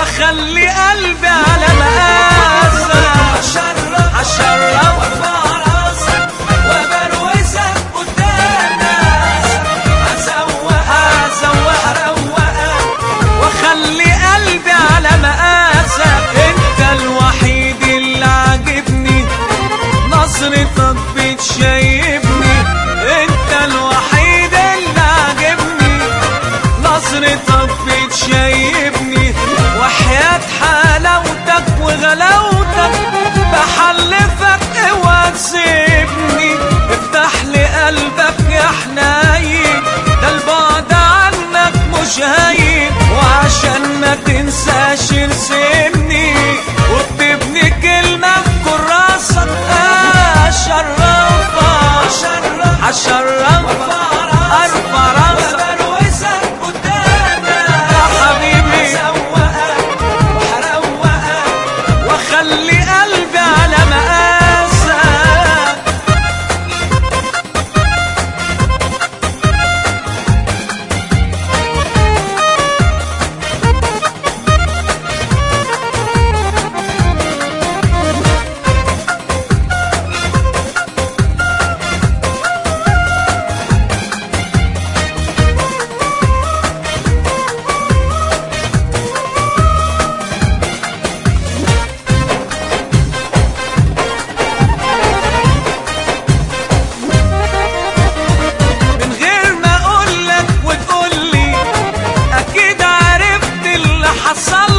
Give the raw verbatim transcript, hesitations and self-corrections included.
واخلي قلبي على مقاسك. هشرف وارفع راسك وبروزك قدام ناسك. هزوقك هزوقك هروقك واخلي قلبي على مقاسك. انت الوحيد اللي عاجبني نظرتك بتشيبني. انت الوحيد اللي عاجبني نظرتك بتشيبني. وحياة حلاوتك وغلاوتك بحلفك اوعى تسيبني. افتح لي قلبك يا حنين ده البعد عنك مش هين. وعشان ما تنساش ارسمني واكتبني كلمة في كراسك. هشرفك هشرفك ارفع راسك وبروزك قدامك يا حبيبي. هزوقك وهروقك واخلي قلبي على مقاسك. من غير ما اقولك وتقولي اكيد عرفت اللي حصل